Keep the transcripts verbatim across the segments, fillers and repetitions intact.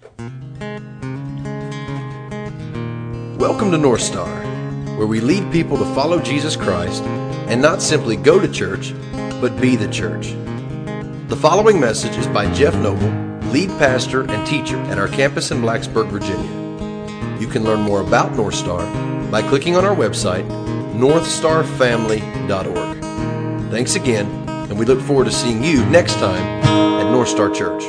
Welcome to North Star, where we lead people to follow Jesus Christ and not simply go to church, but be the church. The following message is by Jeff Noble, lead pastor and teacher at our campus in Blacksburg, Virginia. You can learn more about North Star by clicking on our website, north star family dot org. Thanks again, and we look forward to seeing you next time at North Star Church.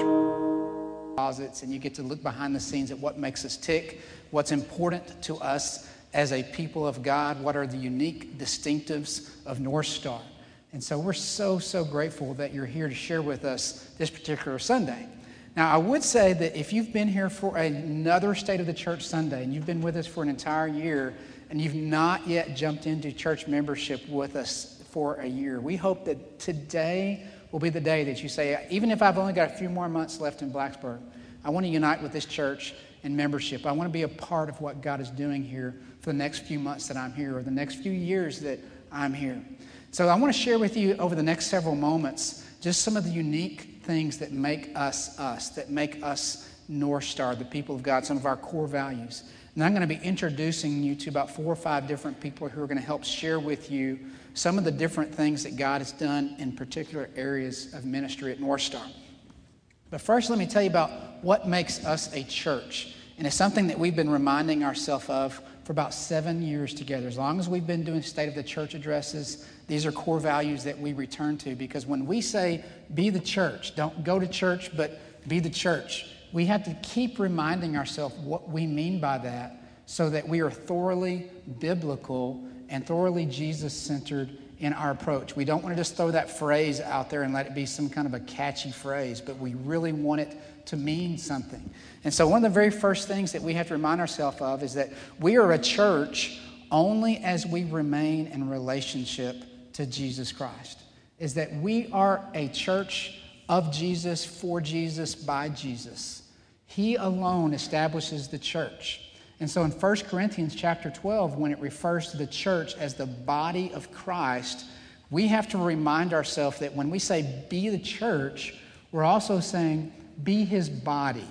And you get to look behind the scenes at what makes us tick, what's important to us as a people of God, what are the unique distinctives of North Star. And so we're so, so grateful that you're here to share with us this particular Sunday. Now, I would say that if you've been here for another State of the Church Sunday, and you've been with us for an entire year, and you've not yet jumped into church membership with us for a year, we hope that today will be the day that you say, even if I've only got a few more months left in Blacksburg, I want to unite with this church in membership. I want to be a part of what God is doing here for the next few months that I'm here, or the next few years that I'm here. So I want to share with you over the next several moments just some of the unique things that make us us, that make us North Star, the people of God, some of our core values. And I'm going to be introducing you to about four or five different people who are going to help share with you some of the different things that God has done in particular areas of ministry at North Star. But first, let me tell you about what makes us a church. And it's something that we've been reminding ourselves of for about seven years together. As long as we've been doing State of the Church addresses, these are core values that we return to. Because when we say, be the church, don't go to church, but be the church, we have to keep reminding ourselves what we mean by that so that we are thoroughly biblical and thoroughly Jesus-centered in our approach. We don't want to just throw that phrase out there and let it be some kind of a catchy phrase, but we really want it to mean something. And so one of the very first things that we have to remind ourselves of is that we are a church only as we remain in relationship to Jesus Christ. Is that we are a church of Jesus, for Jesus, by Jesus. He alone establishes the church. And so in First Corinthians chapter twelve, when it refers to the church as the body of Christ, we have to remind ourselves that when we say be the church, we're also saying be his body,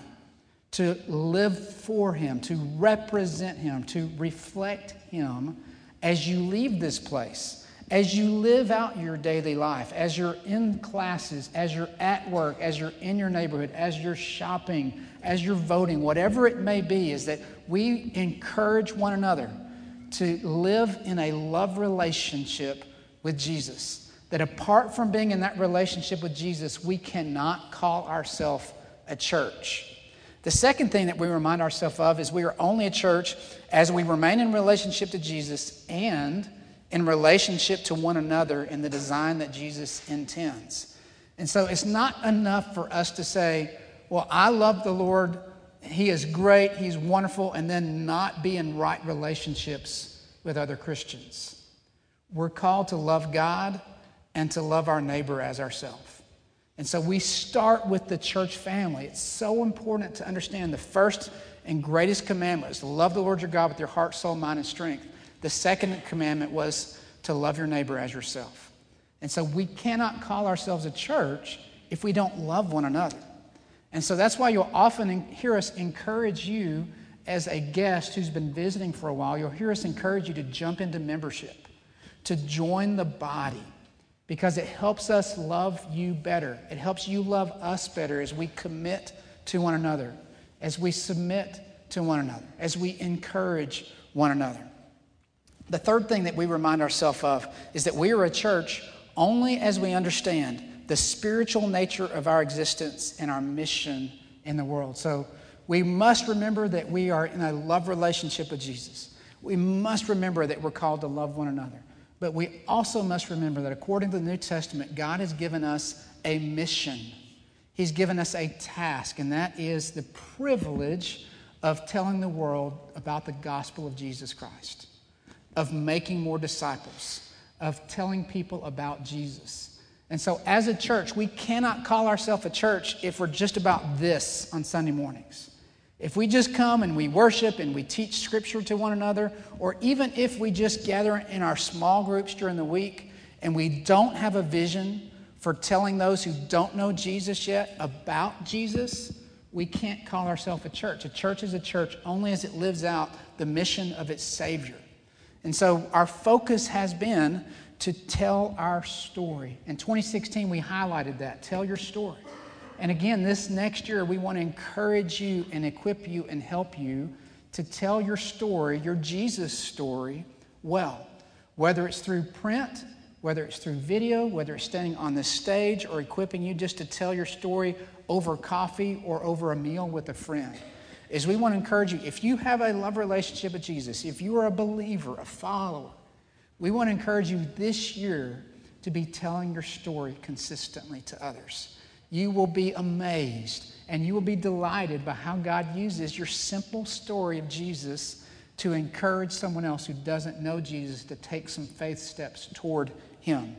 to live for him, to represent him, to reflect him as you leave this place, as you live out your daily life, as you're in classes, as you're at work, as you're in your neighborhood, as you're shopping, as you're voting, whatever it may be, is that we encourage one another to live in a love relationship with Jesus. That apart from being in that relationship with Jesus, we cannot call ourselves a church. The second thing that we remind ourselves of is we are only a church as we remain in relationship to Jesus and in relationship to one another in the design that Jesus intends. And so it's not enough for us to say, well, I love the Lord, he is great, he's wonderful, and then not be in right relationships with other Christians. We're called to love God and to love our neighbor as ourselves. And so we start with the church family. It's so important to understand the first and greatest commandment is to love the Lord your God with your heart, soul, mind, and strength. The second commandment was to love your neighbor as yourself. And so we cannot call ourselves a church if we don't love one another. And so that's why you'll often hear us encourage you as a guest who's been visiting for a while, you'll hear us encourage you to jump into membership, to join the body, because it helps us love you better. It helps you love us better as we commit to one another, as we submit to one another, as we encourage one another. The third thing that we remind ourselves of is that we are a church only as we understand the spiritual nature of our existence and our mission in the world. So we must remember that we are in a love relationship with Jesus. We must remember that we're called to love one another. But we also must remember that according to the New Testament, God has given us a mission. He's given us a task, and that is the privilege of telling the world about the gospel of Jesus Christ, of making more disciples, of telling people about Jesus. And so as a church, we cannot call ourselves a church if we're just about this on Sunday mornings. If we just come and we worship and we teach Scripture to one another, or even if we just gather in our small groups during the week and we don't have a vision for telling those who don't know Jesus yet about Jesus, we can't call ourselves a church. A church is a church only as it lives out the mission of its Savior. And so our focus has been to tell our story. In twenty sixteen, we highlighted that. Tell your story. And again, this next year, we want to encourage you and equip you and help you to tell your story, your Jesus story, well. Whether it's through print, whether it's through video, whether it's standing on the stage or equipping you just to tell your story over coffee or over a meal with a friend, is we want to encourage you, if you have a love relationship with Jesus, if you are a believer, a follower, we want to encourage you this year to be telling your story consistently to others. You will be amazed and you will be delighted by how God uses your simple story of Jesus to encourage someone else who doesn't know Jesus to take some faith steps toward Him.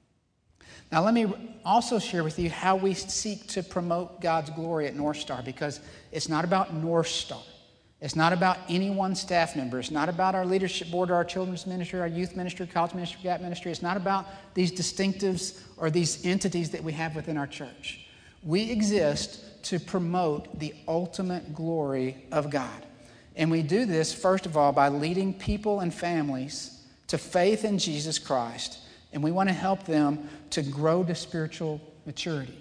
Now, let me also share with you how we seek to promote God's glory at North Star, because it's not about North Star. It's not about any one staff member. It's not about our leadership board or our children's ministry, our youth ministry, college ministry, gap ministry. It's not about these distinctives or these entities that we have within our church. We exist to promote the ultimate glory of God. And we do this, first of all, by leading people and families to faith in Jesus Christ. And we want to help them to grow to spiritual maturity.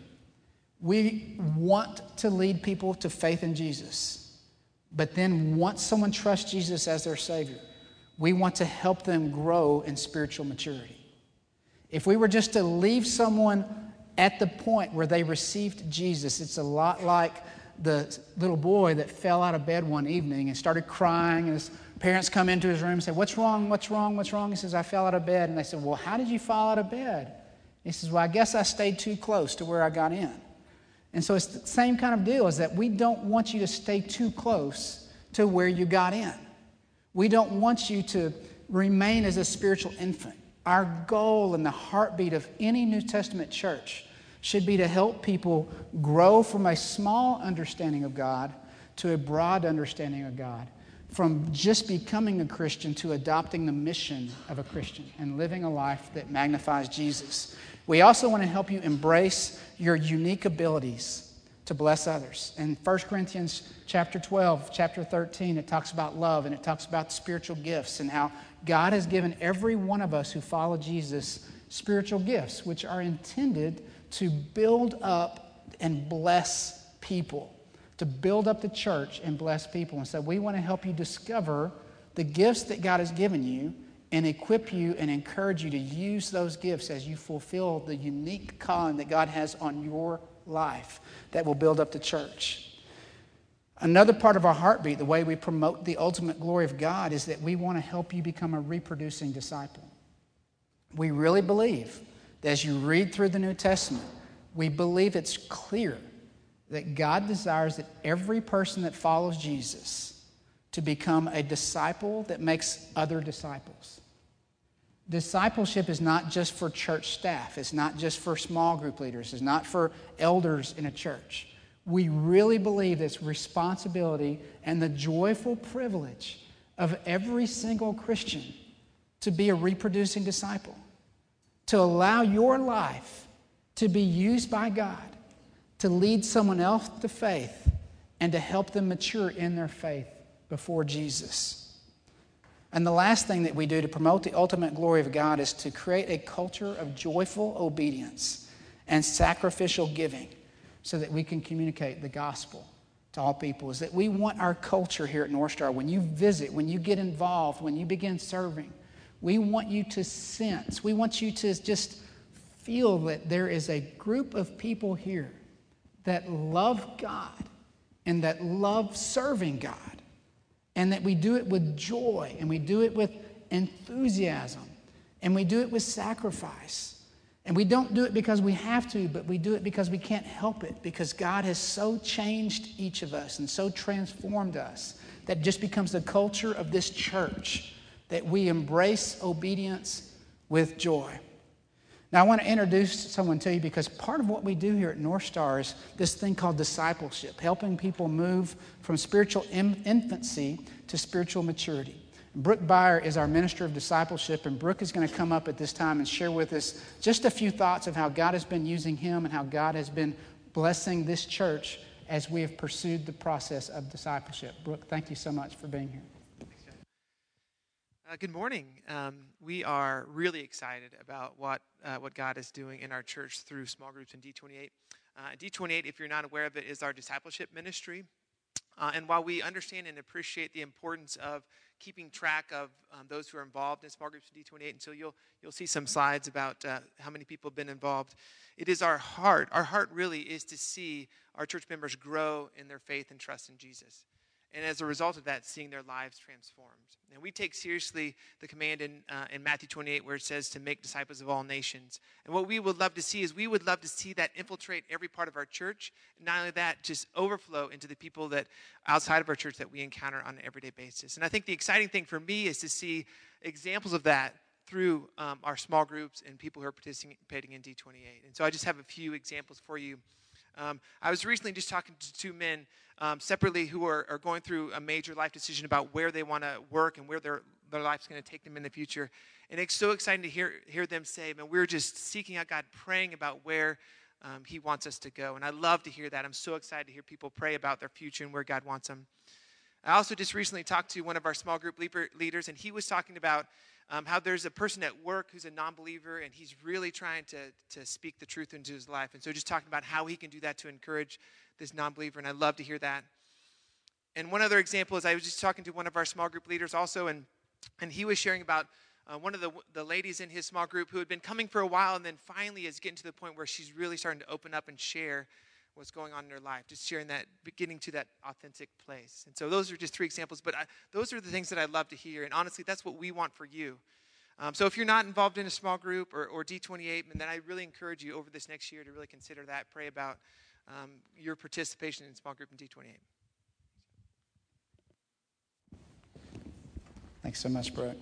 We want to lead people to faith in Jesus. But then once someone trusts Jesus as their Savior, we want to help them grow in spiritual maturity. If we were just to leave someone at the point where they received Jesus, it's a lot like the little boy that fell out of bed one evening and started crying, and his parents come into his room and say, what's wrong, what's wrong, what's wrong? He says, I fell out of bed. And they said, well, how did you fall out of bed? He says, well, I guess I stayed too close to where I got in. And so it's the same kind of deal, is that we don't want you to stay too close to where you got in. We don't want you to remain as a spiritual infant. Our goal and the heartbeat of any New Testament church should be to help people grow from a small understanding of God to a broad understanding of God, from just becoming a Christian to adopting the mission of a Christian and living a life that magnifies Jesus. We also want to help you embrace your unique abilities to bless others. In First Corinthians chapter twelve, chapter thirteen, it talks about love, and it talks about spiritual gifts and how God has given every one of us who follow Jesus spiritual gifts, which are intended to build up and bless people, to build up the church and bless people. And so we want to help you discover the gifts that God has given you and equip you and encourage you to use those gifts as you fulfill the unique calling that God has on your life that will build up the church. Another part of our heartbeat, the way we promote the ultimate glory of God, is that we want to help you become a reproducing disciple. We really believe that as you read through the New Testament, we believe it's clear that God desires that every person that follows Jesus to become a disciple that makes other disciples. Discipleship is not just for church staff. It's not just for small group leaders. It's not for elders in a church. We really believe it's responsibility and the joyful privilege of every single Christian to be a reproducing disciple, to allow your life to be used by God to lead someone else to faith and to help them mature in their faith before Jesus. And the last thing that we do to promote the ultimate glory of God is to create a culture of joyful obedience and sacrificial giving so that we can communicate the gospel to all people. Is that we want our culture here at North Star, when you visit, when you get involved, when you begin serving, we want you to sense, we want you to just feel that there is a group of people here that love God and that love serving God, and that we do it with joy, and we do it with enthusiasm, and we do it with sacrifice. And we don't do it because we have to, but we do it because we can't help it, because God has so changed each of us and so transformed us that it just becomes the culture of this church, that we embrace obedience with joy. Now, I want to introduce someone to you, because part of what we do here at North Star is this thing called discipleship, helping people move from spiritual infancy to spiritual maturity. Brooke Byer is our minister of discipleship, and Brooke is going to come up at this time and share with us just a few thoughts of how God has been using him and how God has been blessing this church as we have pursued the process of discipleship. Brooke, thank you so much for being here. Uh, good morning. Um, we are really excited about what uh, what God is doing in our church through small groups in D twenty-eight. Uh, D twenty-eight, if you're not aware of it, is our discipleship ministry. Uh, and while we understand and appreciate the importance of keeping track of um, those who are involved in small groups in D twenty-eight, and so you'll you'll see some slides about uh, how many people have been involved. It is our heart. Our heart really is to see our church members grow in their faith and trust in Jesus. And as a result of that, seeing their lives transformed. And we take seriously the command in uh, in Matthew twenty-eight where it says to make disciples of all nations. And what we would love to see is we would love to see that infiltrate every part of our church. And not only that, just overflow into the people that outside of our church that we encounter on an everyday basis. And I think the exciting thing for me is to see examples of that through um, our small groups and people who are participating in D twenty-eight. And so I just have a few examples for you. Um, I was recently just talking to two men um, separately who are, are going through a major life decision about where they want to work and where their, their life's going to take them in the future. And it's so exciting to hear hear them say, man, we're just seeking out God, praying about where um, he wants us to go. And I love to hear that. I'm so excited to hear people pray about their future and where God wants them. I also just recently talked to one of our small group leaders, and he was talking about Um, how there's a person at work who's a non-believer, and he's really trying to, to speak the truth into his life. And so just talking about how he can do that to encourage this non-believer, and I love to hear that. And one other example is I was just talking to one of our small group leaders also, and, and he was sharing about uh, one of the, the ladies in his small group who had been coming for a while and then finally is getting to the point where she's really starting to open up and share what's going on in her life, just sharing that, getting to that authentic place. And so those are just three examples, but I, those are the things that I love to hear, and honestly, that's what we want for you. Um, so if you're not involved in a small group or, or D twenty-eight, then I really encourage you over this next year to really consider that, pray about um, your participation in small group in D twenty-eight. Thanks so much, Brooke.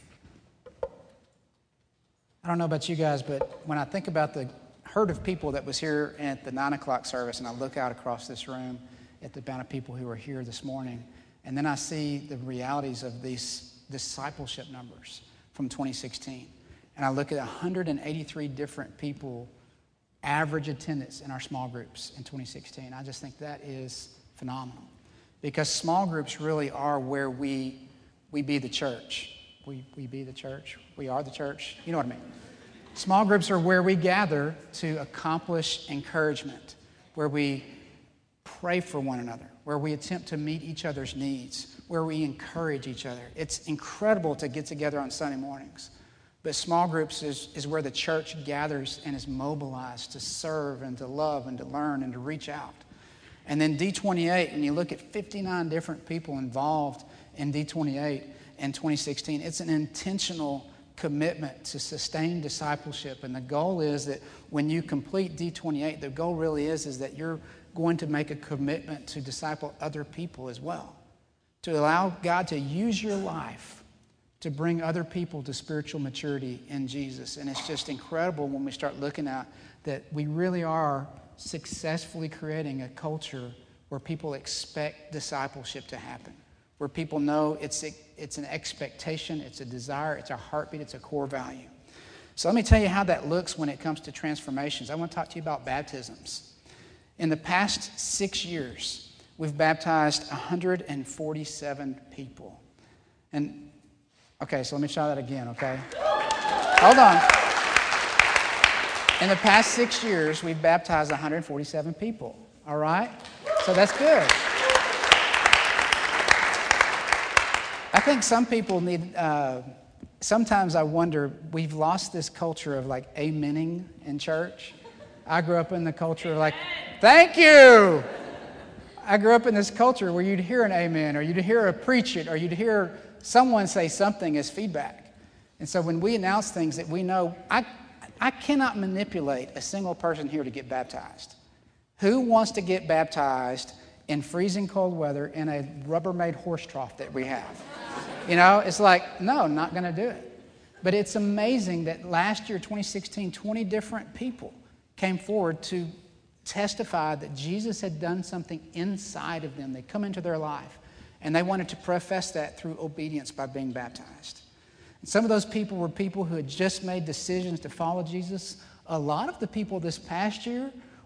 I don't know about you guys, but when I think about the herd of people that was here at the nine o'clock service, and I look out across this room at the amount of people who are here this morning, and then I see the realities of these discipleship numbers from twenty sixteen. And I look at one hundred eighty-three different people, average attendance in our small groups in twenty sixteen. I just think that is phenomenal. Because small groups really are where we we be the church. We, we be the church. We are the church. You know what I mean? Small groups are where we gather to accomplish encouragement, where we pray for one another, where we attempt to meet each other's needs, where we encourage each other. It's incredible to get together on Sunday mornings, but small groups is, is where the church gathers and is mobilized to serve and to love and to learn and to reach out. And then D twenty-eight, when you look at fifty-nine different people involved in D twenty-eight in twenty sixteen, it's an intentional commitment to sustain discipleship. And the goal is that when you complete D twenty-eight, the goal really is, is that you're going to make a commitment to disciple other people as well, to allow God to use your life to bring other people to spiritual maturity in Jesus. And it's just incredible when we start looking at that we really are successfully creating a culture where people expect discipleship to happen, where people know it's a, it's an expectation, it's a desire, it's a heartbeat, it's a core value. So let me tell you how that looks when it comes to transformations. I want to talk to you about baptisms. In the past six years, we've baptized one hundred forty-seven people. And, okay, so let me try that again, okay? Hold on. In the past six years, we've baptized one hundred forty-seven people, all right? So that's good. I think some people need, uh, sometimes I wonder, we've lost this culture of like amening in church. I grew up in the culture of like, thank you. I grew up in this culture where you'd hear an amen, or you'd hear a preach it, or you'd hear someone say something as feedback. And so when we announce things that we know, I, I cannot manipulate a single person here to get baptized. Who wants to get baptized in freezing cold weather in a Rubbermaid horse trough that we have? You know, it's like, no, not going to do it. But it's amazing that last year, twenty sixteen, twenty different people came forward to testify that Jesus had done something inside of them. They come into their life, and they wanted to profess that through obedience by being baptized. And some of those people were people who had just made decisions to follow Jesus. A lot of the people this past year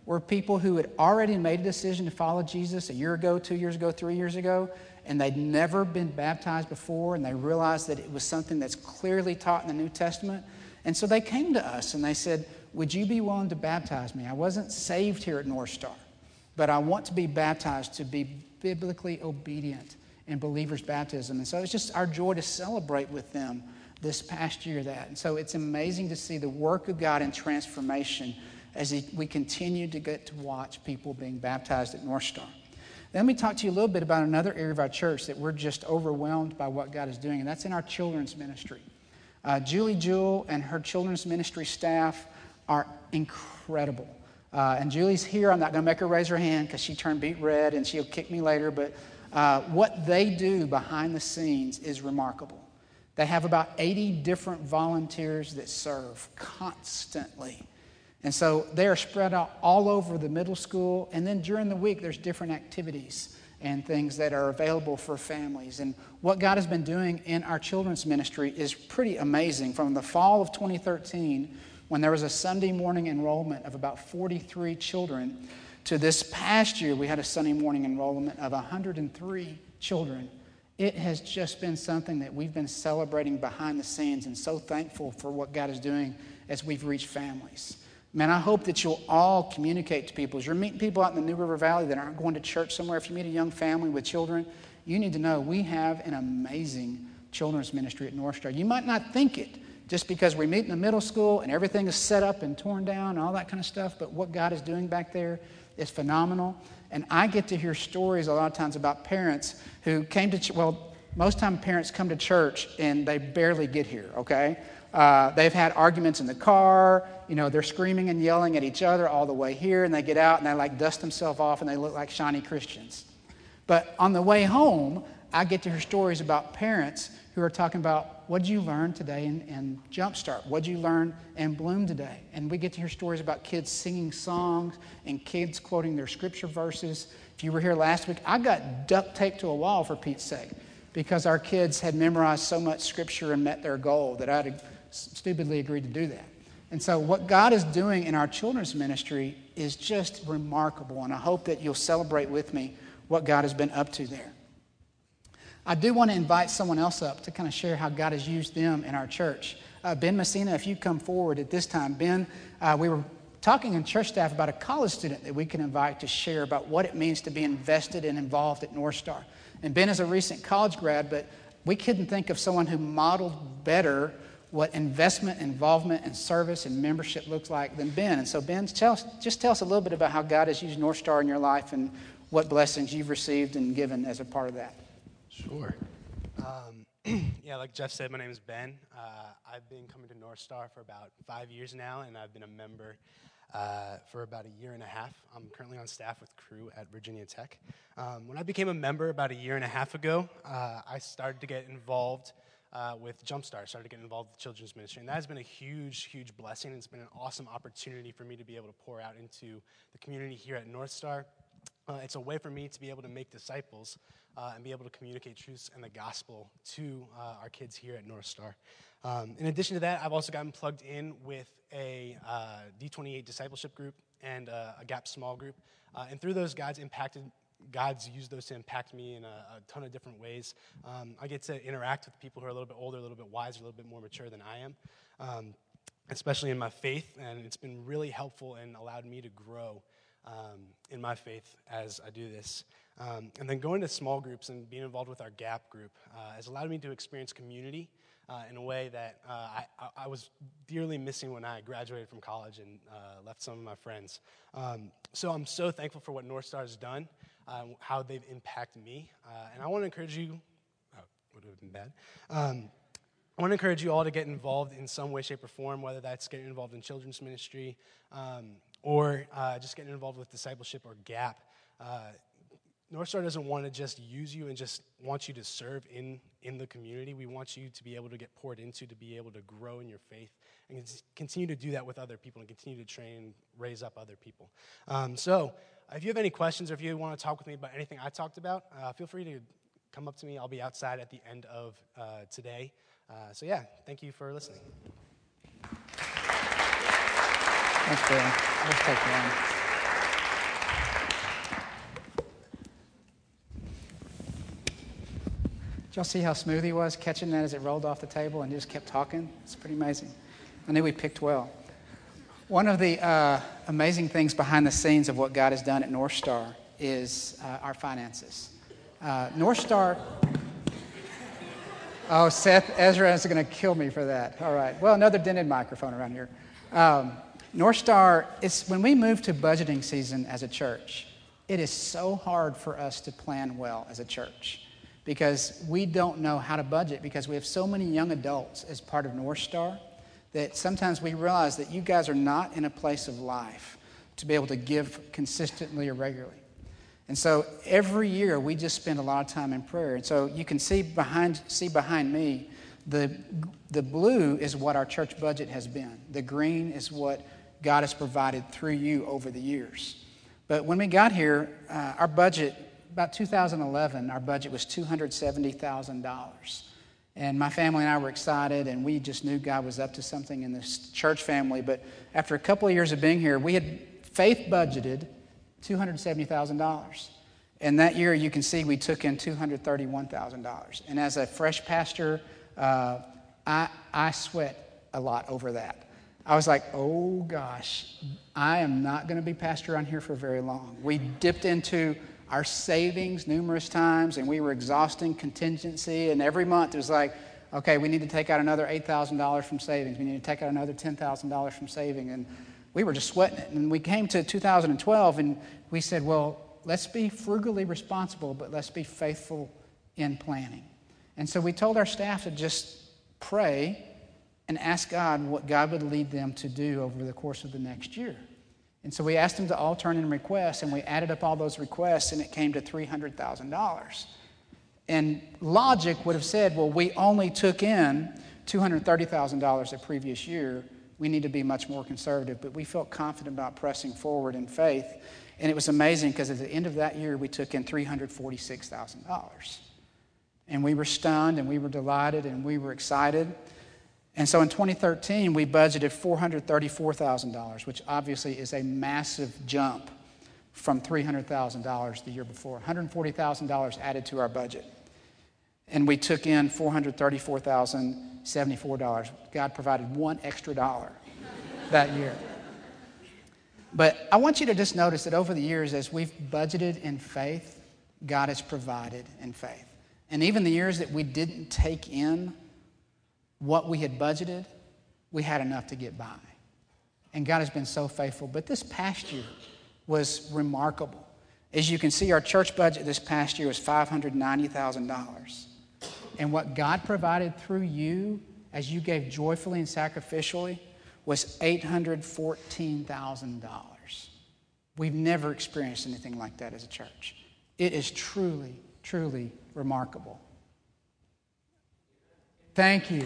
were people who had already made a decision to follow Jesus a year ago, two years ago, three years ago, and they'd never been baptized before, and they realized that it was something that's clearly taught in the New Testament. And so they came to us and they said, would you be willing to baptize me? I wasn't saved here at North Star, but I want to be baptized to be biblically obedient in believers' baptism. And so it's just our joy to celebrate with them this past year that. And so it's amazing to see the work of God in transformation as he, we continue to get to watch people being baptized at North Star. Then we talk to you a little bit about another area of our church that we're just overwhelmed by what God is doing, and that's in our children's ministry. Uh, Julie Jewell and her children's ministry staff are incredible. Uh, and Julie's here. I'm not going to make her raise her hand because she turned beet red and she'll kick me later. But uh, what they do behind the scenes is remarkable. They have about eighty different volunteers that serve constantly. And so they are spread out all over the middle school. And then during the week, there's different activities and things that are available for families. And what God has been doing in our children's ministry is pretty amazing. From the fall of twenty thirteen, when there was a Sunday morning enrollment of about forty-three children, to this past year, we had a Sunday morning enrollment of one hundred three children. It has just been something that we've been celebrating behind the scenes and so thankful for what God is doing as we've reached families. Man, I hope that you'll all communicate to people. As you're meeting people out in the New River Valley that aren't going to church somewhere, if you meet a young family with children, you need to know we have an amazing children's ministry at North Star. You might not think it just because we meet in the middle school and everything is set up and torn down and all that kind of stuff, but what God is doing back there is phenomenal. And I get to hear stories a lot of times about parents who came to, ch- well, most time parents come to church and they barely get here, okay? Uh, they've had arguments in the car, you know, they're screaming and yelling at each other all the way here, and they get out and they like dust themselves off and they look like shiny Christians. But on the way home, I get to hear stories about parents who are talking about, what did you learn today in, in Jumpstart? What did you learn in Bloom today? And we get to hear stories about kids singing songs and kids quoting their scripture verses. If you were here last week, I got duct taped to a wall for Pete's sake because our kids had memorized so much scripture and met their goal that I had stupidly agreed to do that. And so what God is doing in our children's ministry is just remarkable, and I hope that you'll celebrate with me what God has been up to there. I do want to invite someone else up to kind of share how God has used them in our church. Uh, Ben Messina, if you come forward at this time. Ben, uh, we were talking in church staff about a college student that we can invite to share about what it means to be invested and involved at North Star. And Ben is a recent college grad, but we couldn't think of someone who modeled better what investment, involvement, and service and membership looks like than Ben. And so Ben, tell us, just tell us a little bit about how God has used North Star in your life and what blessings you've received and given as a part of that. Sure. Um, yeah, like Jeff said, my name is Ben. Uh, I've been coming to North Star for about five years now, and I've been a member uh, for about a year and a half. I'm currently on staff with Crew at Virginia Tech. Um, when I became a member about a year and a half ago, uh, I started to get involved uh, with Jumpstart, started to get involved with children's ministry, and that has been a huge, huge blessing. It's been an awesome opportunity for me to be able to pour out into the community here at North Star. Uh, it's a way for me to be able to make disciples uh, and be able to communicate truths and the gospel to uh, our kids here at North Star. Um, in addition to that, I've also gotten plugged in with a uh, D twenty-eight discipleship group and uh, a GAP small group. Uh, and through those, God's impacted, God's used those to impact me in a, a ton of different ways. Um, I get to interact with people who are a little bit older, a little bit wiser, a little bit more mature than I am, um, especially in my faith. And it's been really helpful and allowed me to grow Um, in my faith as I do this. Um, and then going to small groups and being involved with our GAP group uh, has allowed me to experience community uh, in a way that uh, I, I was dearly missing when I graduated from college and uh, left some of my friends. Um, so I'm so thankful for what North Star has done, uh, how they've impacted me. Uh, and I want to encourage you, oh, would have been bad, um, I want to encourage you all to get involved in some way, shape, or form, whether that's getting involved in children's ministry, um, or uh, just getting involved with discipleship or GAP. Uh, North Star doesn't want to just use you and just want you to serve in, in the community. We want you to be able to get poured into, to be able to grow in your faith, and continue to do that with other people and continue to train and raise up other people. Um, so if you have any questions or if you want to talk with me about anything I talked about, uh, feel free to come up to me. I'll be outside at the end of uh, today. Uh, so yeah, thank you for listening. Thanks, Ben. Let's take one. Did y'all see how smooth he was catching that as it rolled off the table and he just kept talking? It's pretty amazing. I knew we picked well. One of the uh, amazing things behind the scenes of what God has done at North Star is uh, our finances. Uh, North Star... Oh, Seth Ezra is going to kill me for that. All right. Well, another dented microphone around here. Um, North Star, it's, when we move to budgeting season as a church, it is so hard for us to plan well as a church because we don't know how to budget because we have so many young adults as part of North Star that sometimes we realize that you guys are not in a place of life to be able to give consistently or regularly. And so every year we just spend a lot of time in prayer. And so you can see behind see behind me, the the blue is what our church budget has been. The green is what God has provided through you over the years. But when we got here, uh, our budget, about two thousand eleven, our budget was two hundred seventy thousand dollars. And my family and I were excited, and we just knew God was up to something in this church family. But after a couple of years of being here, we had faith budgeted two hundred seventy thousand dollars. And that year, you can see we took in two hundred thirty-one thousand dollars. And as a fresh pastor, uh, I, I sweat a lot over that. I was like, oh gosh, I am not going to be pastor on here for very long. We dipped into our savings numerous times, and we were exhausting contingency. And every month it was like, okay, we need to take out another eight thousand dollars from savings. We need to take out another ten thousand dollars from saving. And we were just sweating it. And we came to two thousand twelve, and we said, well, let's be frugally responsible, but let's be faithful in planning. And so we told our staff to just pray and ask God what God would lead them to do over the course of the next year. And so we asked them to all turn in requests, and we added up all those requests, and it came to three hundred thousand dollars. And logic would have said, well, we only took in two hundred thirty thousand dollars the previous year. We need to be much more conservative. But we felt confident about pressing forward in faith. And it was amazing because at the end of that year, we took in three hundred forty-six thousand dollars. And we were stunned, and we were delighted, and we were excited. And so in twenty thirteen, we budgeted four hundred thirty-four thousand dollars, which obviously is a massive jump from three hundred thousand dollars the year before. one hundred forty thousand dollars added to our budget. And we took in four hundred thirty-four thousand seventy-four dollars. God provided one extra dollar that year. But I want you to just notice that over the years, as we've budgeted in faith, God has provided in faith. And even the years that we didn't take in what we had budgeted, we had enough to get by. And God has been so faithful. But this past year was remarkable. As you can see, our church budget this past year was five hundred ninety thousand dollars. And what God provided through you as you gave joyfully and sacrificially was eight hundred fourteen thousand dollars. We've never experienced anything like that as a church. It is truly, truly remarkable. Thank you.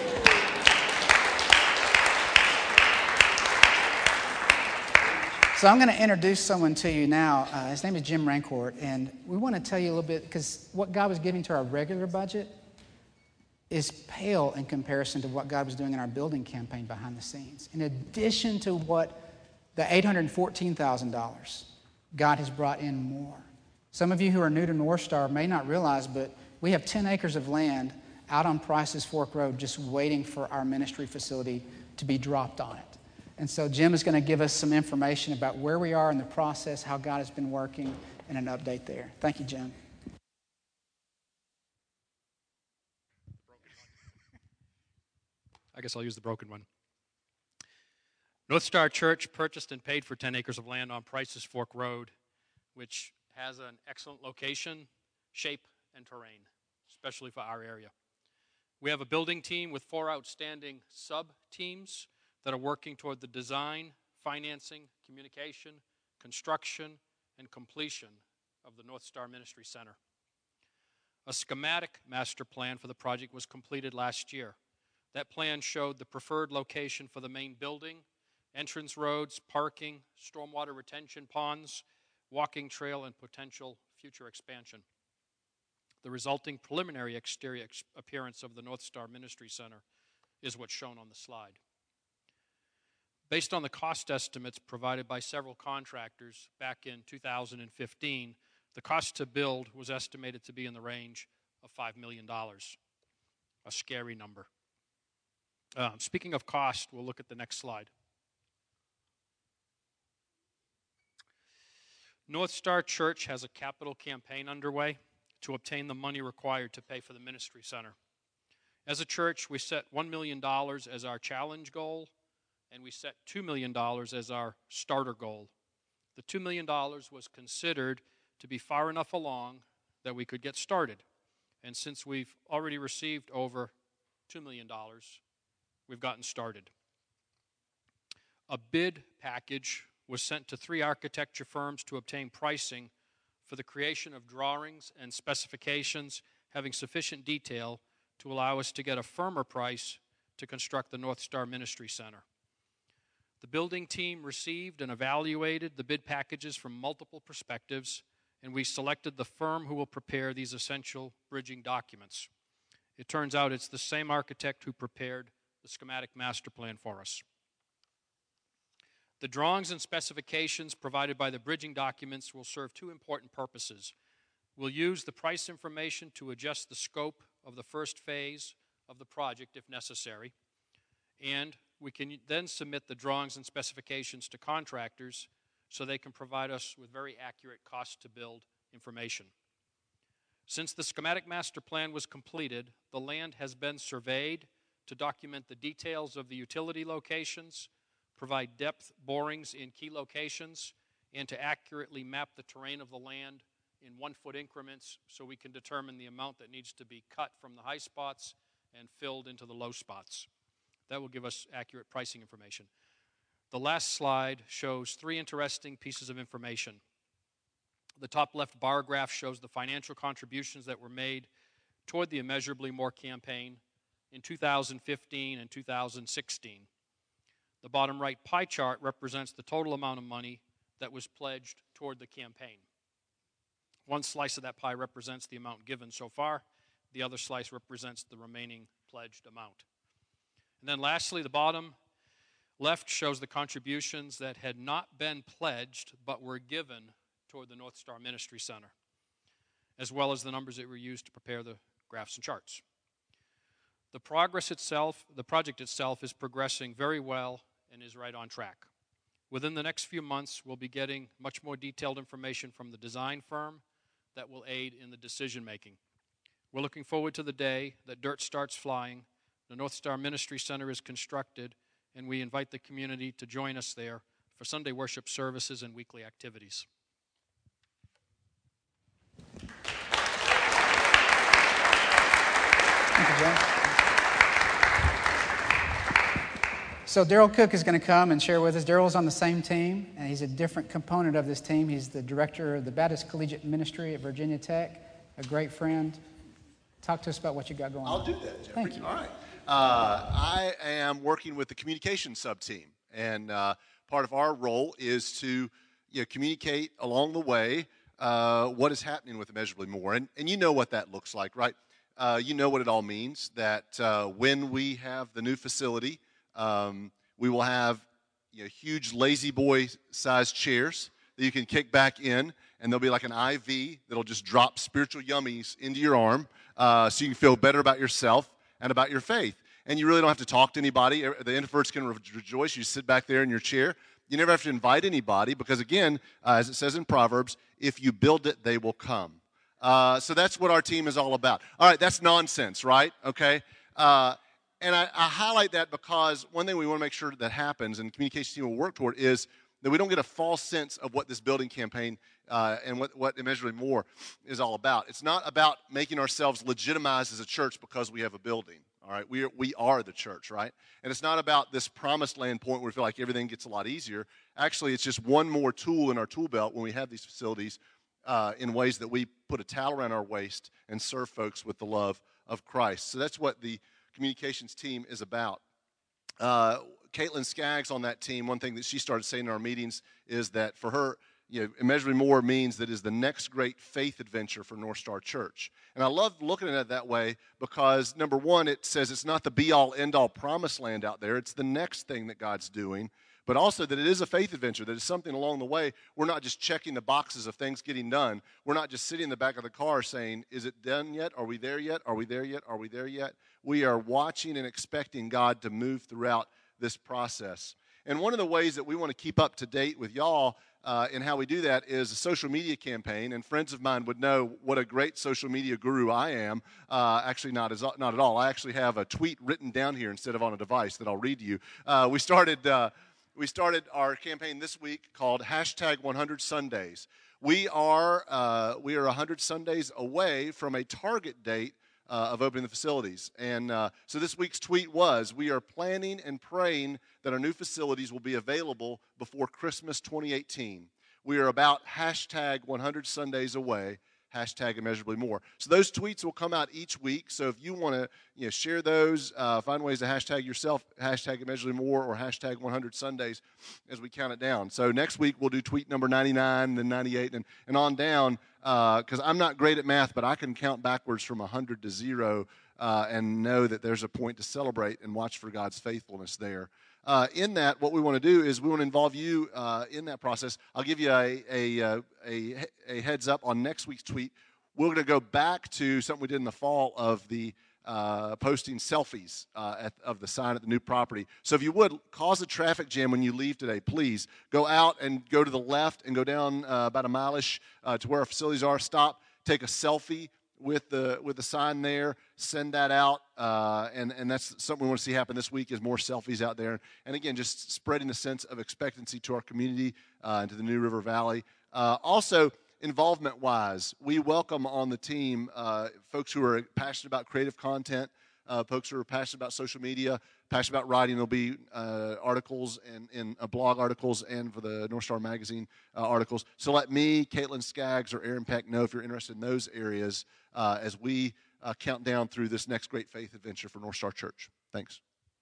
So I'm going to introduce someone to you now. Uh, his name is Jim Rancourt, and we want to tell you a little bit, because what God was giving to our regular budget is pale in comparison to what God was doing in our building campaign behind the scenes. In addition to what the eight hundred fourteen thousand dollars, God has brought in more. Some of you who are new to North Star may not realize, but we have ten acres of land out on Price's Fork Road just waiting for our ministry facility to be dropped on it. And so Jim is going to give us some information about where we are in the process, how God has been working, and an update there. Thank you, Jim. I guess I'll use the broken one. North Star Church purchased and paid for ten acres of land on Price's Fork Road, which has an excellent location, shape, and terrain, especially for our area. We have a building team with four outstanding sub-teams that are working toward the design, financing, communication, construction, and completion of the North Star Ministry Center. A schematic master plan for the project was completed last year. That plan showed the preferred location for the main building, entrance roads, parking, stormwater retention ponds, walking trail, and potential future expansion. The resulting preliminary exterior ex- appearance of the North Star Ministry Center is what's shown on the slide. Based on the cost estimates provided by several contractors back in two thousand fifteen, the cost to build was estimated to be in the range of five million dollars. A scary number. Uh, speaking of cost, we'll look at the next slide. North Star Church has a capital campaign underway to obtain the money required to pay for the ministry center. As a church, we set one million dollars as our challenge goal, and we set two million dollars as our starter goal. The two million dollars was considered to be far enough along that we could get started. And since we've already received over two million dollars, we've gotten started. A bid package was sent to three architecture firms to obtain pricing for the creation of drawings and specifications having sufficient detail to allow us to get a firmer price to construct the North Star Ministry Center. The building team received and evaluated the bid packages from multiple perspectives, and we selected the firm who will prepare these essential bridging documents. It turns out it's the same architect who prepared the schematic master plan for us. The drawings and specifications provided by the bridging documents will serve two important purposes. We'll use the price information to adjust the scope of the first phase of the project if necessary, and we can then submit the drawings and specifications to contractors so they can provide us with very accurate cost to build information. Since the schematic master plan was completed, the land has been surveyed to document the details of the utility locations, provide depth borings in key locations, and to accurately map the terrain of the land in one-foot increments so we can determine the amount that needs to be cut from the high spots and filled into the low spots. That will give us accurate pricing information. The last slide shows three interesting pieces of information. The top left bar graph shows the financial contributions that were made toward the Immeasurably More campaign in two thousand fifteen and two thousand sixteen. The bottom right pie chart represents the total amount of money that was pledged toward the campaign. One slice of that pie represents the amount given so far. The other slice represents the remaining pledged amount. And then lastly, the bottom left shows the contributions that had not been pledged but were given toward the North Star Ministry Center, as well as the numbers that were used to prepare the graphs and charts. The progress itself, the project itself is progressing very well and is right on track. Within the next few months, we'll be getting much more detailed information from the design firm that will aid in the decision making. We're looking forward to the day that dirt starts flying, the North Star Ministry Center is constructed, and we invite the community to join us there for Sunday worship services and weekly activities. Thank you, John. So Daryl Cook is going to come and share with us. Daryl's on the same team, and he's a different component of this team. He's the director of the Baptist Collegiate Ministry at Virginia Tech, a great friend. Talk to us about what you got going I'll on. do that, Jeffrey. Thank you. All right. Uh, I am working with the communications sub-team, and uh, part of our role is to you know, communicate along the way uh, what is happening with Immeasurably More. And, and you know what that looks like, right? Uh, you know what it all means, that uh, when we have the new facility, um, we will have you know, huge lazy boy-sized chairs that you can kick back in, and there'll be like an I V that'll just drop spiritual yummies into your arm uh, so you can feel better about yourself and about your faith. And you really don't have to talk to anybody. The introverts can re- rejoice. You sit back there in your chair. You never have to invite anybody because, again, uh, as it says in Proverbs, if you build it, they will come. Uh, so that's what our team is all about. All right, that's nonsense, right? Okay. Uh, and I, I highlight that because one thing we want to make sure that happens and the communications team will work toward is that we don't get a false sense of what this building campaign uh, and what, what Immeasurably More is all about. It's not about making ourselves legitimized as a church because we have a building, all right? We are, we are the church, right? And it's not about this promised land point where we feel like everything gets a lot easier. Actually, it's just one more tool in our tool belt when we have these facilities uh, in ways that we put a towel around our waist and serve folks with the love of Christ. So that's what the communications team is about. Uh, Caitlin Skaggs on that team, one thing that she started saying in our meetings is that for her, you know, Immeasurably More means that is the next great faith adventure for North Star Church. And I love looking at it that way because, number one, it says it's not the be-all, end-all promised land out there. It's the next thing that God's doing. but also that it is a faith adventure, that it's something along the way. We're not just checking the boxes of things getting done. We're not just sitting in the back of the car saying, is it done yet? Are we there yet? Are we there yet? Are we there yet? We are watching and expecting God to move throughout this process. And one of the ways that we want to keep up to date with y'all uh, in how we do that is a social media campaign. And friends of mine would know what a great social media guru I am. Uh, actually, not as not at all. I actually have a tweet written down here instead of on a device that I'll read to you. Uh, we started uh, we started our campaign this week called hashtag one hundred Sundays. We are uh, we are one hundred Sundays away from a target date Uh, of opening the facilities. And uh, so this week's tweet was, we are planning and praying that our new facilities will be available before Christmas twenty eighteen. We are about hashtag one hundred Sundays away, hashtag immeasurably more. So those tweets will come out each week. So if you want to you know, share those, uh, find ways to hashtag yourself, hashtag immeasurably more or hashtag one hundred Sundays as we count it down. So next week we'll do tweet number ninety-nine, then ninety-eight, and, and on down, because uh, I'm not great at math, but I can count backwards from one hundred to zero uh, and know that there's a point to celebrate and watch for God's faithfulness there. Uh, in that, what we want to do is we want to involve you uh, in that process. I'll give you a, a, a, a heads up on next week's tweet. We're going to go back to something we did in the fall of the uh, posting selfies uh, at, of the sign at the new property. So if you would, cause a traffic jam when you leave today, please. Go out and go to the left and go down uh, about a mile-ish uh, to where our facilities are. Stop, take a selfie with the with the sign there, send that out, uh, and, and that's something we want to see happen this week is more selfies out there. And again, just spreading the sense of expectancy to our community uh, and to the New River Valley. Uh, also, involvement-wise, we welcome on the team uh, folks who are passionate about creative content, uh, folks who are passionate about social media, passionate about writing. There'll be uh, articles and, and uh, blog articles and for the North Star Magazine uh, articles. So let me, Caitlin Skaggs, or Aaron Peck know if you're interested in those areas uh, as we uh, count down through this next great faith adventure for North Star Church. Thanks.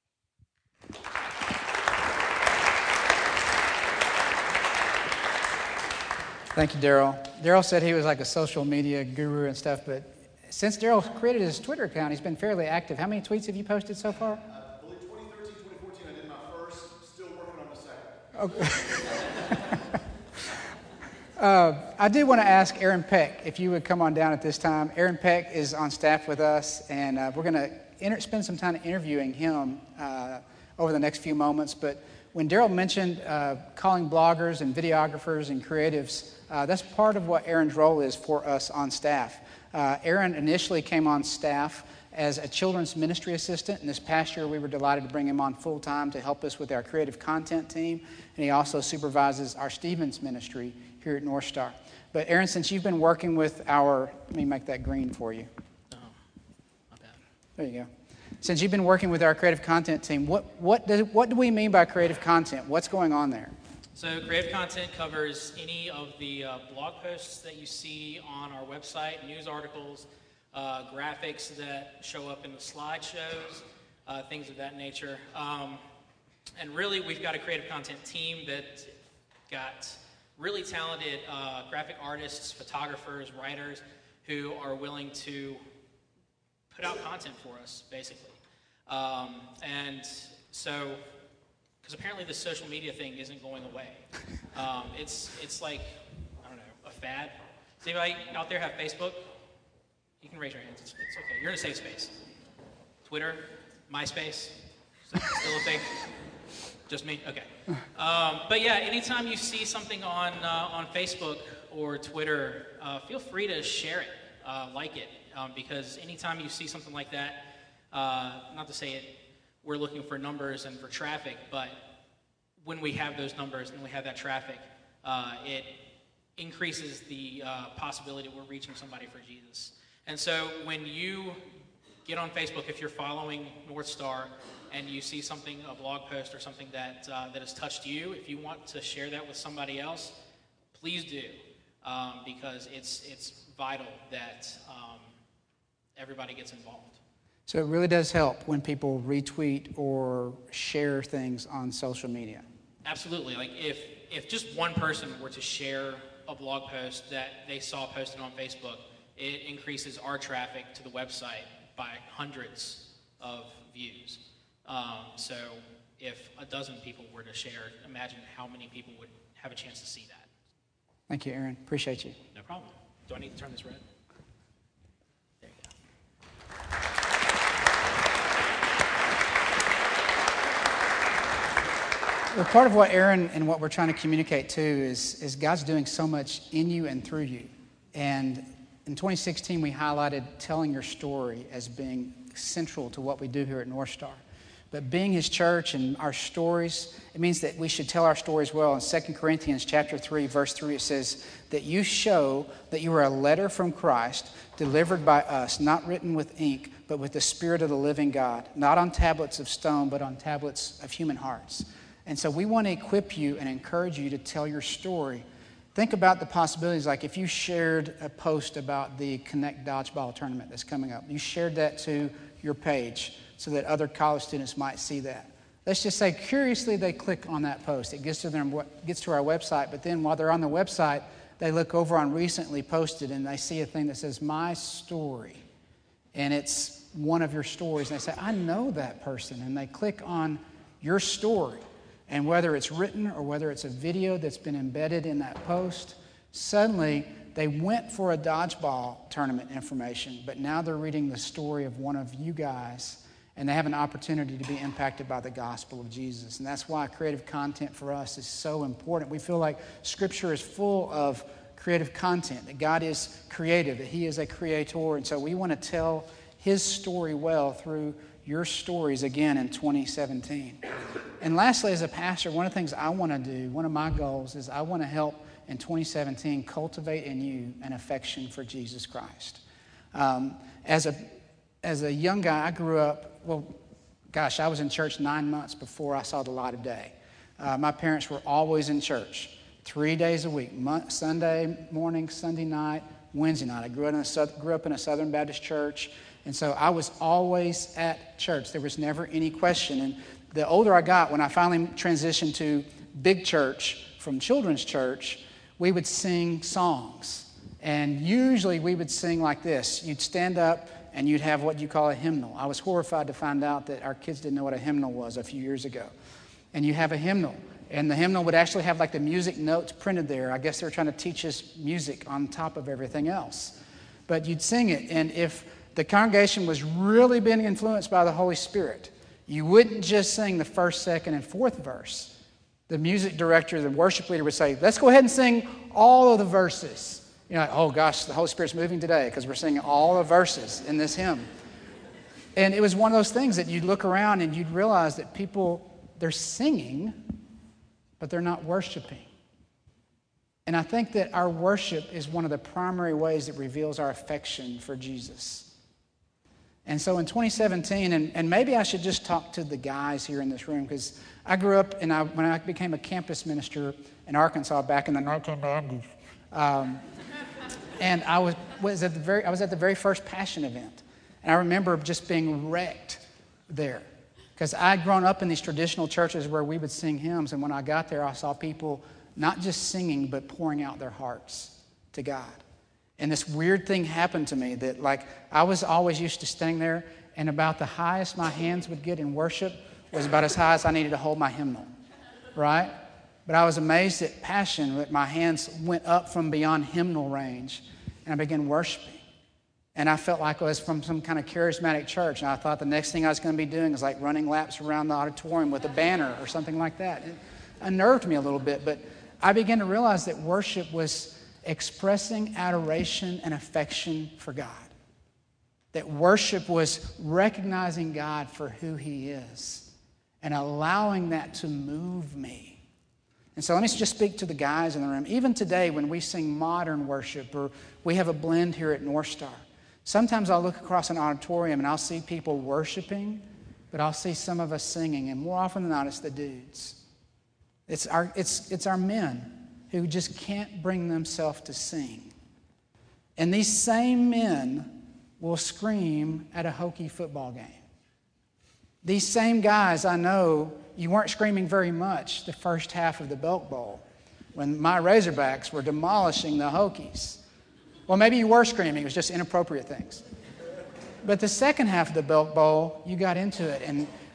Thank you, Daryl. Daryl said he was like a social media guru and stuff, but since Daryl created his Twitter account, he's been fairly active. How many tweets have you posted so far? I believe twenty thirteen, twenty fourteen, I did my first, still working on the second. Okay. uh, I did want to ask Aaron Peck if you would come on down at this time. Aaron Peck is on staff with us, and uh, we're going to inter- spend some time interviewing him uh, over the next few moments. But when Daryl mentioned uh, calling bloggers and videographers and creatives, uh, that's part of what Aaron's role is for us on staff. Uh, Aaron initially came on staff as a children's ministry assistant, and this past year we were delighted to bring him on full-time to help us with our creative content team, and he also supervises our Stevens ministry here at North Star. But Aaron, since you've been working with our, let me make that green for you. Oh, my bad. There you go. Since you've been working with our creative content team, what what do, what do we mean by creative content? What's going on there? So creative content covers any of the uh, blog posts that you see on our website, news articles, uh, graphics that show up in the slideshows, uh, things of that nature. Um, and really, we've got a creative content team that got really talented uh, graphic artists, photographers, writers who are willing to put out content for us, basically. Um, and so... Because apparently the social media thing isn't going away. Um, it's it's like, I don't know, a fad. Does anybody out there have Facebook? You can raise your hands. It's, it's okay. You're in a safe space. Twitter, MySpace, still a thing? Just me? Okay. Um, but yeah, anytime you see something on uh, on Facebook or Twitter, uh, feel free to share it, uh, like it, um, because anytime you see something like that, uh, not to say it, we're looking for numbers and for traffic, but when we have those numbers and we have that traffic, uh, it increases the uh, possibility we're reaching somebody for Jesus. And so when you get on Facebook, if you're following North Star and you see something, a blog post or something that uh, that has touched you, if you want to share that with somebody else, please do, um, because it's it's vital that um, everybody gets involved. So it really does help when people retweet or share things on social media. Absolutely. Like if if just one person were to share a blog post that they saw posted on Facebook, it increases our traffic to the website by hundreds of views. Um, so if a dozen people were to share, imagine how many people would have a chance to see that. Thank you, Aaron. Appreciate you. No problem. Do I need to turn this red? There you go. Well, part of what Aaron and what we're trying to communicate too is, is God's doing so much in you and through you. And in twenty sixteen, we highlighted telling your story as being central to what we do here at North Star. But being His church and our stories, it means that we should tell our stories well. In Second Corinthians chapter three, verse three, it says that you show that you are a letter from Christ delivered by us, not written with ink, but with the Spirit of the living God, not on tablets of stone, but on tablets of human hearts. And so we want to equip you and encourage you to tell your story. Think about the possibilities, like if you shared a post about the Connect Dodgeball tournament that's coming up. You shared that to your page so that other college students might see that. Let's just say curiously they click on that post. It gets to them, gets to our website, but then while they're on the website, they look over on recently posted and they see a thing that says my story. And it's one of your stories. And they say, I know that person. And they click on your story. And whether it's written or whether it's a video that's been embedded in that post, suddenly they went for a dodgeball tournament information, but now they're reading the story of one of you guys, and they have an opportunity to be impacted by the gospel of Jesus. And that's why creative content for us is so important. We feel like Scripture is full of creative content, that God is creative, that He is a creator, and so we want to tell His story well through your stories again in twenty seventeen. And lastly, as a pastor, one of the things I want to do, one of my goals is I want to help in twenty seventeen cultivate in you an affection for Jesus Christ. Um, as a as a young guy, I grew up, well, gosh, I was in church nine months before I saw the light of day. Uh, my parents were always in church, three days a week, Mo- Sunday morning, Sunday night, Wednesday night. I grew up, in a, grew up in a Southern Baptist church, and so I was always at church. There was never any question. And the older I got, when I finally transitioned to big church from children's church, we would sing songs. And usually we would sing like this. You'd stand up and you'd have what you call a hymnal. I was horrified to find out that our kids didn't know what a hymnal was a few years ago. And you have a hymnal. And the hymnal would actually have like the music notes printed there. I guess they were trying to teach us music on top of everything else. But you'd sing it. And if the congregation was really being influenced by the Holy Spirit, you wouldn't just sing the first, second, and fourth verse. The music director, the worship leader would say, let's go ahead and sing all of the verses. You know, like, oh gosh, the Holy Spirit's moving today because we're singing all the verses in this hymn. And it was one of those things that you'd look around and you'd realize that people, they're singing, but they're not worshiping. And I think that our worship is one of the primary ways that reveals our affection for Jesus. And so in twenty seventeen, and, and maybe I should just talk to the guys here in this room, because I grew up, and I, when I became a campus minister in Arkansas back in the nineteen nineties, um, and I was, was at the very I was at the very first Passion event, and I remember just being wrecked there, because I'd grown up in these traditional churches where we would sing hymns, and when I got there, I saw people not just singing but pouring out their hearts to God. And this weird thing happened to me that, like, I was always used to standing there, and about the highest my hands would get in worship was about as high as I needed to hold my hymnal, right? But I was amazed at Passion that my hands went up from beyond hymnal range, and I began worshiping. And I felt like I was from some kind of charismatic church, and I thought the next thing I was going to be doing is like running laps around the auditorium with a banner or something like that. It unnerved me a little bit, but I began to realize that worship was expressing adoration and affection for God. That worship was recognizing God for who He is and allowing that to move me. And so let me just speak to the guys in the room. Even today when we sing modern worship, or we have a blend here at North Star, sometimes I'll look across an auditorium and I'll see people worshiping, but I'll see some of us singing, and more often than not it's the dudes. It's our, it's, it's our men who just can't bring themselves to sing. And these same men will scream at a Hokie football game. These same guys, I know, you weren't screaming very much the first half of the Belk Bowl when my Razorbacks were demolishing the Hokies. Well, maybe you were screaming, it was just inappropriate things. But the second half of the Belk Bowl, you got into it, and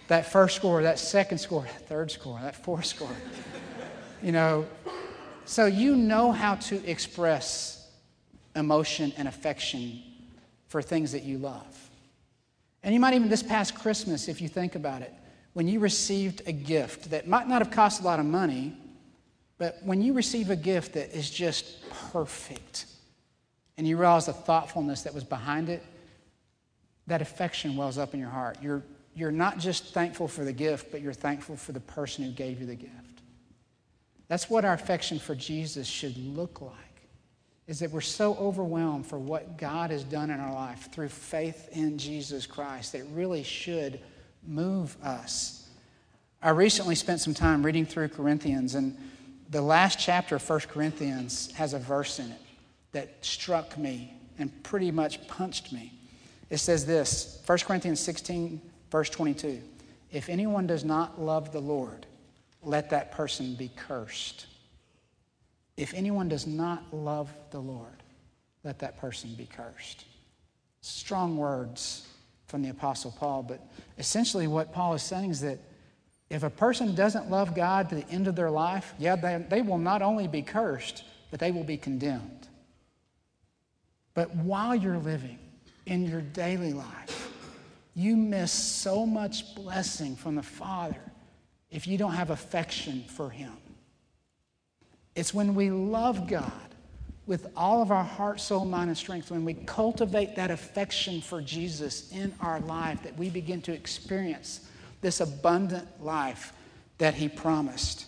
that first score, that second score, that third score, that fourth score. You know, so you know how to express emotion and affection for things that you love. And you might even this past Christmas, if you think about it, when you received a gift that might not have cost a lot of money, but when you receive a gift that is just perfect and you realize the thoughtfulness that was behind it, that affection wells up in your heart. You're, you're not just thankful for the gift, but you're thankful for the person who gave you the gift. That's what our affection for Jesus should look like, is that we're so overwhelmed for what God has done in our life through faith in Jesus Christ that it really should move us. I recently spent some time reading through Corinthians, and the last chapter of First Corinthians has a verse in it that struck me and pretty much punched me. It says this, First Corinthians sixteen, verse twenty-two, if anyone does not love the Lord, let that person be cursed. If anyone does not love the Lord, let that person be cursed. Strong words from the Apostle Paul, but essentially what Paul is saying is that if a person doesn't love God to the end of their life, yeah, they, they will not only be cursed, but they will be condemned. But while you're living in your daily life, you miss so much blessing from the Father if you don't have affection for Him. It's when we love God with all of our heart, soul, mind, and strength, when we cultivate that affection for Jesus in our life, that we begin to experience this abundant life that He promised.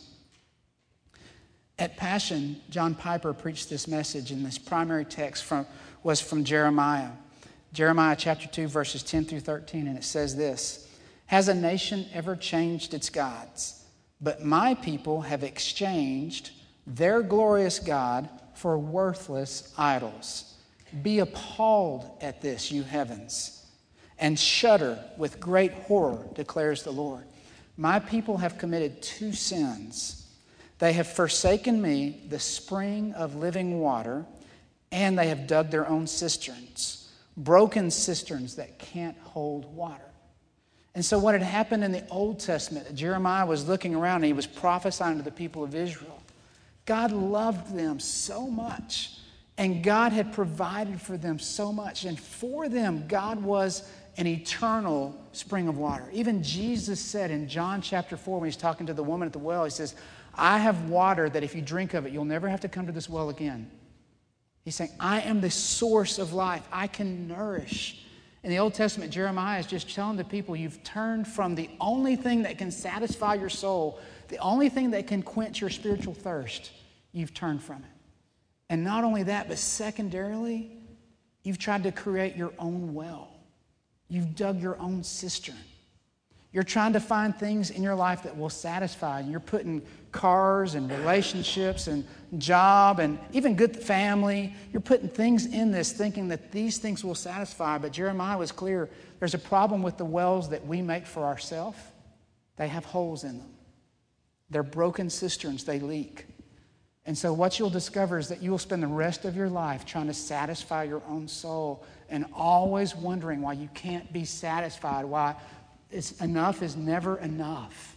At Passion, John Piper preached this message, and this primary text from, was from Jeremiah. Jeremiah chapter two, verses ten through thirteen, and it says this, has a nation ever changed its gods? But my people have exchanged their glorious God for worthless idols. Be appalled at this, you heavens, and shudder with great horror, declares the Lord. My people have committed two sins. They have forsaken me, the spring of living water, and they have dug their own cisterns, broken cisterns that can't hold water. And so what had happened in the Old Testament, Jeremiah was looking around and he was prophesying to the people of Israel. God loved them so much, and God had provided for them so much. And for them, God was an eternal spring of water. Even Jesus said in John chapter four, when he's talking to the woman at the well, he says, I have water that if you drink of it, you'll never have to come to this well again. He's saying, I am the source of life. I can nourish. In the Old Testament, Jeremiah is just telling the people, you've turned from the only thing that can satisfy your soul, the only thing that can quench your spiritual thirst, you've turned from it. And not only that, but secondarily, you've tried to create your own well. You've dug your own cistern. You're trying to find things in your life that will satisfy. You're putting cars and relationships and job and even good family. You're putting things in this thinking that these things will satisfy. But Jeremiah was clear. There's a problem with the wells that we make for ourselves. They have holes in them. They're broken cisterns. They leak. And so what you'll discover is that you will spend the rest of your life trying to satisfy your own soul and always wondering why you can't be satisfied, why it's, enough is never enough.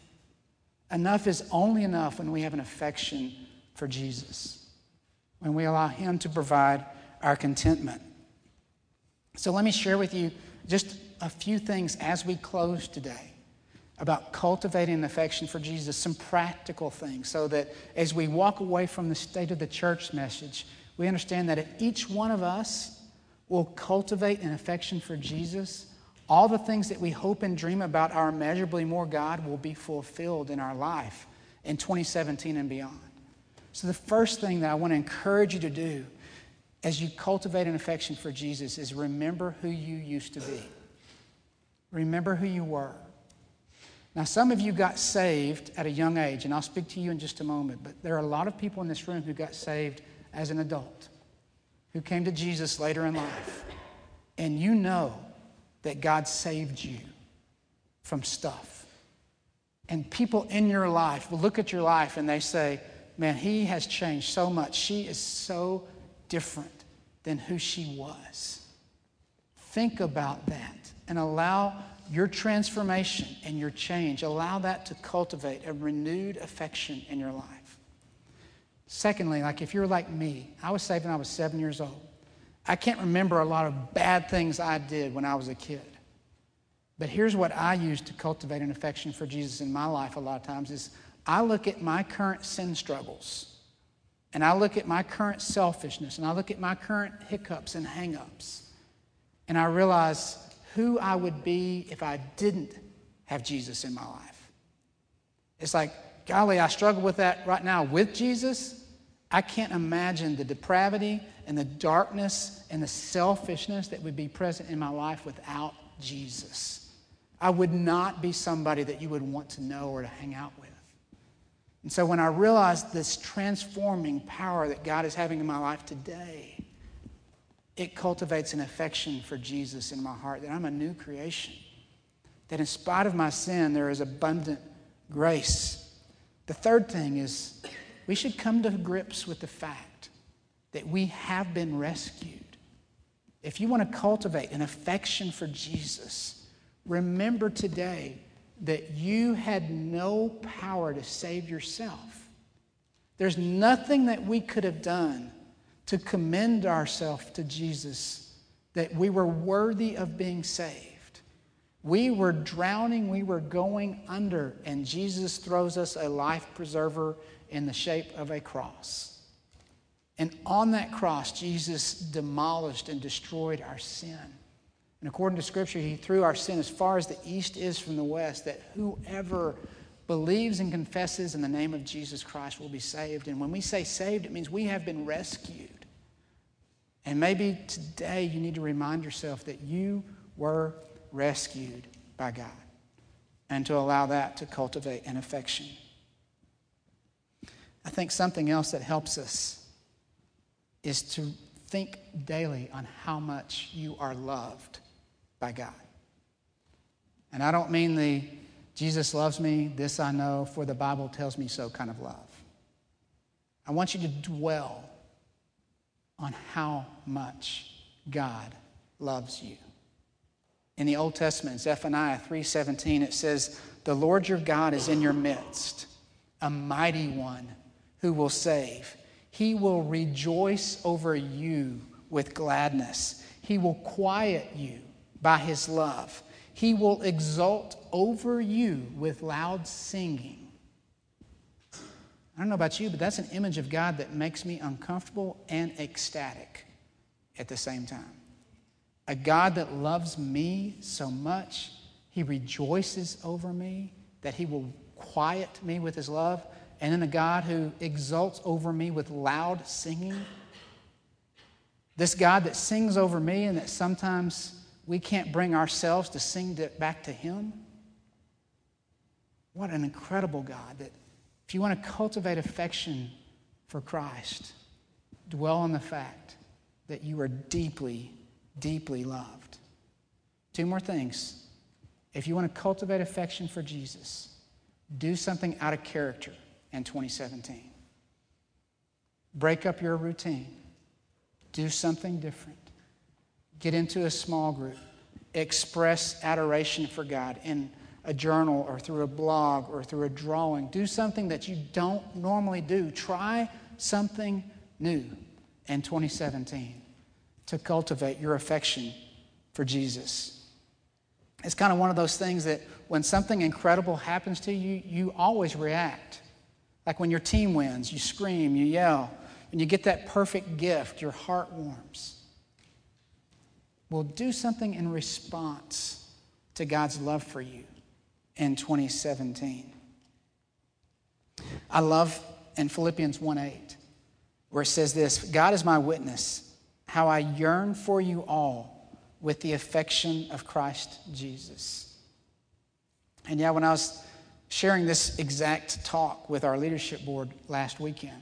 Enough is only enough when we have an affection for Jesus, when we allow Him to provide our contentment. So let me share with you just a few things as we close today about cultivating an affection for Jesus, some practical things, so that as we walk away from the State of the Church message, we understand that if each one of us will cultivate an affection for Jesus, all the things that we hope and dream about our immeasurably more God will be fulfilled in our life in twenty seventeen and beyond. So the first thing that I want to encourage you to do as you cultivate an affection for Jesus is remember who you used to be. Remember who you were. Now, some of you got saved at a young age, and I'll speak to you in just a moment, but there are a lot of people in this room who got saved as an adult, who came to Jesus later in life, and you know that God saved you from stuff. And people in your life will look at your life and they say, man, he has changed so much. She is so different than who she was. Think about that and allow your transformation and your change, allow that to cultivate a renewed affection in your life. Secondly, like if you're like me, I was saved when I was seven years old. I can't remember a lot of bad things I did when I was a kid. But here's what I use to cultivate an affection for Jesus in my life a lot of times is I look at my current sin struggles, and I look at my current selfishness, and I look at my current hiccups and hang-ups, and I realize who I would be if I didn't have Jesus in my life. It's like, golly, I struggle with that right now with Jesus. I can't imagine the depravity and the darkness and the selfishness that would be present in my life without Jesus. I would not be somebody that you would want to know or to hang out with. And so when I realized this transforming power that God is having in my life today, it cultivates an affection for Jesus in my heart, that I'm a new creation, that in spite of my sin, there is abundant grace. The third thing is we should come to grips with the fact that we have been rescued. If you want to cultivate an affection for Jesus, remember today that you had no power to save yourself. There's nothing that we could have done to commend ourselves to Jesus that we were worthy of being saved. We were drowning, we were going under, and Jesus throws us a life preserver in the shape of a cross. And on that cross, Jesus demolished and destroyed our sin. And according to Scripture, he threw our sin as far as the east is from the west, that whoever believes and confesses in the name of Jesus Christ will be saved. And when we say saved, it means we have been rescued. And maybe today you need to remind yourself that you were rescued by God, and to allow that to cultivate an affection. I think something else that helps us is to think daily on how much you are loved by God. And I don't mean the Jesus loves me, this I know, for the Bible tells me so kind of love. I want you to dwell on how much God loves you. In the Old Testament, Zephaniah three seventeen, it says, "The Lord your God is in your midst, a mighty one who will save. He will rejoice over you with gladness. He will quiet you by his love. He will exult over you with loud singing." I don't know about you, but that's an image of God that makes me uncomfortable and ecstatic at the same time. A God that loves me so much, he rejoices over me, that he will quiet me with his love, and then a God who exults over me with loud singing. This God that sings over me and that sometimes we can't bring ourselves to sing back to him. What an incredible God that if you want to cultivate affection for Christ, dwell on the fact that you are deeply, deeply loved. Two more things. If you want to cultivate affection for Jesus, do something out of character in twenty seventeen. Break up your routine. Do something different. Get into a small group. Express adoration for God in a journal or through a blog or through a drawing. Do something that you don't normally do. Try something new in twenty seventeen to cultivate your affection for Jesus. It's kind of one of those things that when something incredible happens to you, you always react. Like when your team wins, you scream, you yell. When you get that perfect gift, your heart warms. Well, do something in response to God's love for you in twenty seventeen. I love in Philippians one eight, where it says this, "God is my witness, how I yearn for you all with the affection of Christ Jesus." And yeah, when I was sharing this exact talk with our leadership board last weekend,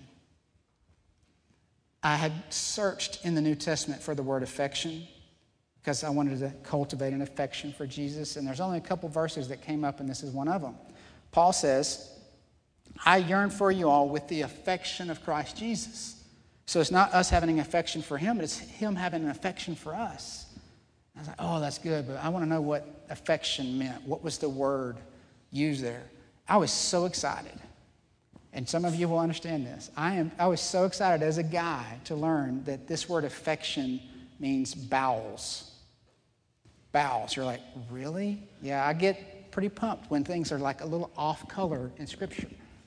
I had searched in the New Testament for the word affection because I wanted to cultivate an affection for Jesus. And there's only a couple verses that came up, and this is one of them. Paul says, "I yearn for you all with the affection of Christ Jesus." So it's not us having an affection for him, but it's him having an affection for us. I was like, oh, that's good, but I want to know what affection meant. What was the word used there? I was so excited. And some of you will understand this. I am. I was so excited as a guy to learn that this word affection means bowels. Bowels. You're like, really? Yeah, I get pretty pumped when things are like a little off color in Scripture.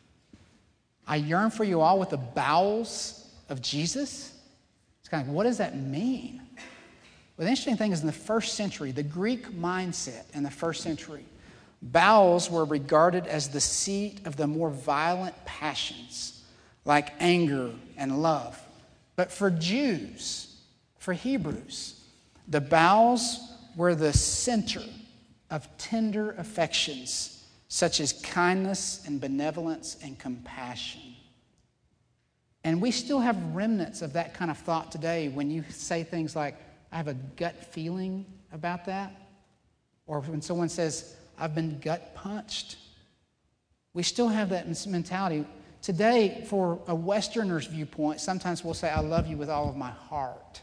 I yearn for you all with the bowels of Jesus. It's kind of like, what does that mean? Well, the interesting thing is in the first century, the Greek mindset in the first century, bowels were regarded as the seat of the more violent passions, like anger and love. But for Jews, for Hebrews, the bowels were the center of tender affections, such as kindness and benevolence and compassion. And we still have remnants of that kind of thought today when you say things like, I have a gut feeling about that. Or when someone says, I've been gut punched. We still have that mentality. Today, for a Westerner's viewpoint, sometimes we'll say, I love you with all of my heart.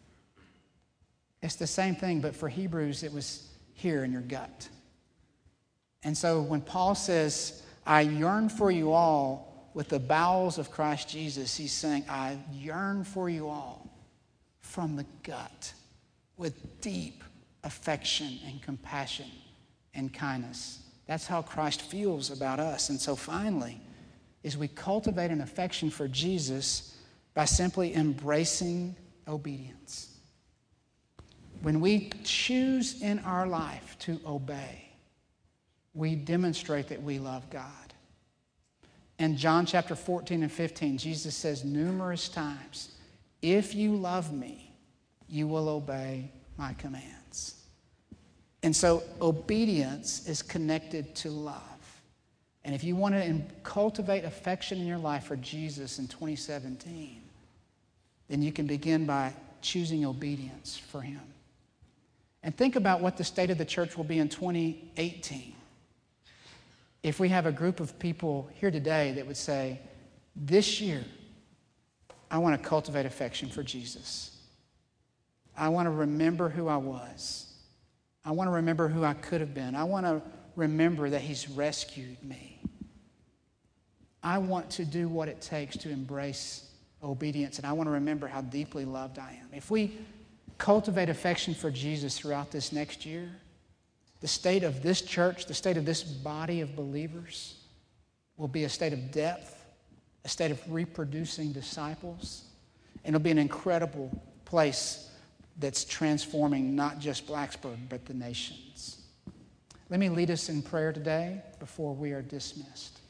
It's the same thing, but for Hebrews, it was here in your gut. And so when Paul says, I yearn for you all with the bowels of Christ Jesus, he's saying, I yearn for you all from the gut with deep affection and compassion and kindness. That's how Christ feels about us. And so finally, is we cultivate an affection for Jesus by simply embracing obedience. When we choose in our life to obey, we demonstrate that we love God. In John chapter fourteen and fifteen, Jesus says numerous times, if you love me, you will obey my commands. And so obedience is connected to love. And if you want to cultivate affection in your life for Jesus in twenty seventeen, then you can begin by choosing obedience for him. And think about what the state of the church will be in twenty eighteen. If we have a group of people here today that would say, this year, I want to cultivate affection for Jesus. I want to remember who I was. I want to remember who I could have been. I want to remember that he's rescued me. I want to do what it takes to embrace obedience, and I want to remember how deeply loved I am. If we cultivate affection for Jesus throughout this next year, the state of this church, the state of this body of believers will be a state of depth, a state of reproducing disciples, and it'll be an incredible place that's transforming not just Blacksburg, but the nations. Let me lead us in prayer today before we are dismissed.